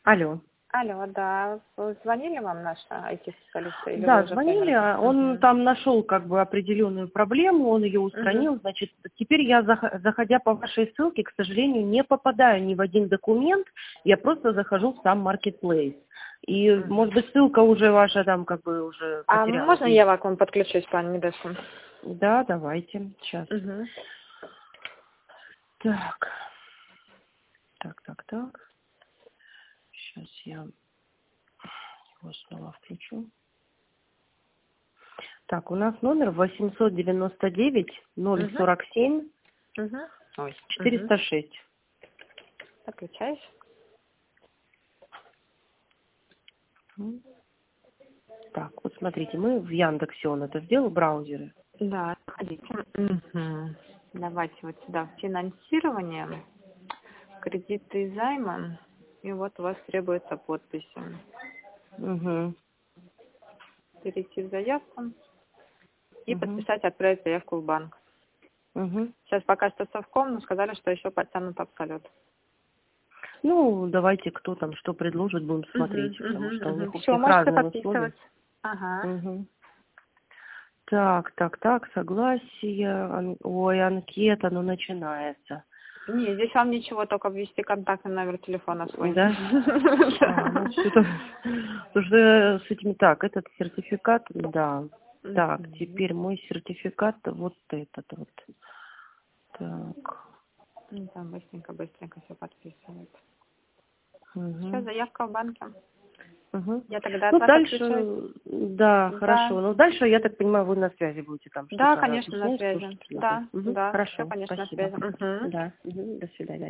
Алло. Алло, да. Звонили вам наши IT-специалисты? Или Да, вы уже звонили, поняли? он там нашел как бы определенную проблему, он ее устранил, значит, теперь я, заходя по вашей ссылке, к сожалению, не попадаю ни в один документ, я просто захожу в сам Marketplace. И, может быть, ссылка уже ваша там как бы уже А потерялась. можно я к вам подключусь, пан Недесун? Да, давайте, сейчас. Так. Сейчас я его снова включу. Так, у нас номер 899-047-406. Подключаюсь. Так, вот смотрите, мы в Яндексе он это сделал, браузеры. Да, ходите. Давайте вот сюда финансирование, кредиты и займы. И вот у вас требуется подписи. Перейти в заявку и подписать, отправить заявку в банк. Сейчас пока что совком, но сказали, что еще подтянут абсолют. Ну, давайте, кто там что предложит, будем смотреть, потому что у них у Все, всех можете разные условия. подписывать. Ага. Так, согласие. Ой, анкета, ну, начинается. Не, здесь вам ничего, только ввести контактный номер телефона свой. Да? Ну, что-то... Потому что с этими... Так, этот сертификат, да. Так, теперь мой сертификат, вот этот вот. Так. Там быстренько все подписывают. Все, заявка в банке. Я тогда от вас Дальше, отключаюсь. да, хорошо. Ну, дальше, я так понимаю, вы на связи будете там. Да, что-то конечно, на объяснять, связи. Да, Хорошо, все, конечно, на спасибо. связи. Да, до свидания.